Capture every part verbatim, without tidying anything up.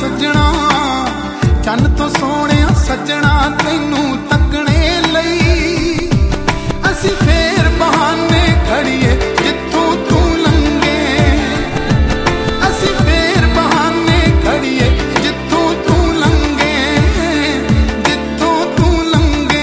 सजना चन्न तो सोने सजना तैनू तकने लई असी फेर बहाने खड़िए जिथों तू लंघे असी फेर बहाने खड़िए जिथों तू लंघे जिथों तू लंघे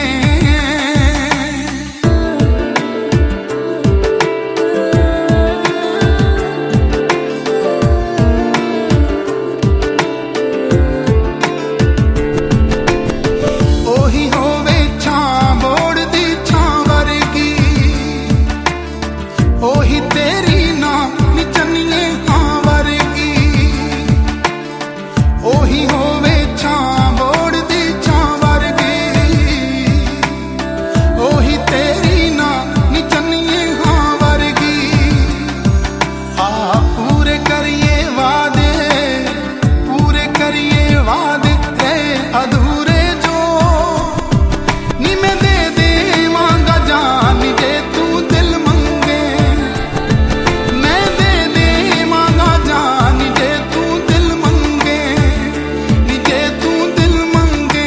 ओही होवे छां बोड़ दी छां वर्गी ओही तेरी ना निचनिए हां वर्गी ओही होवे छां बोड़ दी छां वर्गी ओही तेरी ना निचनिए हां वर्गी आ पूरे करिए वादे पूरे करिए वादे रे अधूरे जो नी मैं दे देवांगा जान जे तू दिल मंगे मैं दे देवांगा जान जे तू दिल मंगे नी जे तू दिल मंगे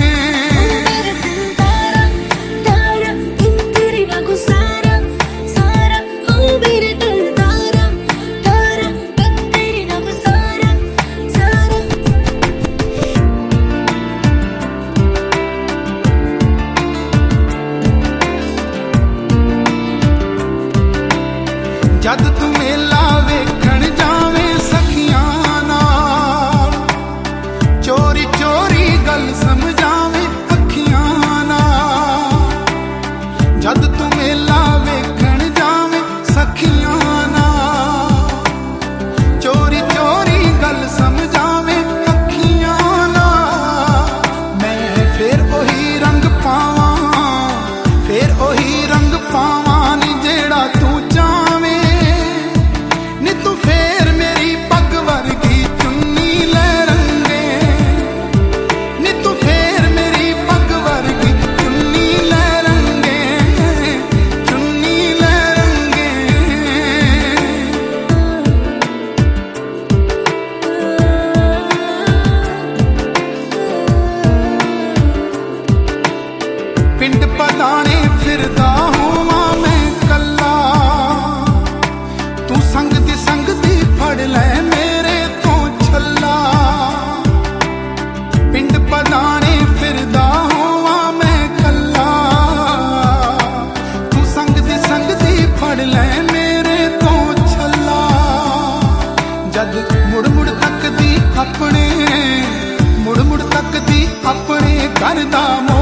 तारा इन तेरी ना गुसारा सारा ओ मेरे दिल तारा तारा इन तेरी ना गुसारा सारा जद तू मेला वेखण जावें सखियां नाल चोरी चोरी गल समझावें अखियां नाल जद तू मेला वेखण जावें सखियां नाल चोरी चोरी गल समझावें अखियां नाल मैं फिर ओही रंग पावां फिर ओही रंग पावां नी जेड़ा तू चावें नी तू फेर मेरी पग वर्गी चुन्नी ले रंगे नी तू फेर मेरी पग वर्गी चुन्नी ले रंगे चुन्नी ले रंगे पिंड पदाने फिरदा होवां मैं कल्ला तू संगदी संगदी फड़ ले मेरे तो छल्ला पिंड पदाने फिरदा होवां मैं कल्ला तू संगदी संगदी फड़ ले मेरे तो छल्ला जद मुड़ मुड़ तकदी अपने मुड़ मुड़ तकदी अपने घर दा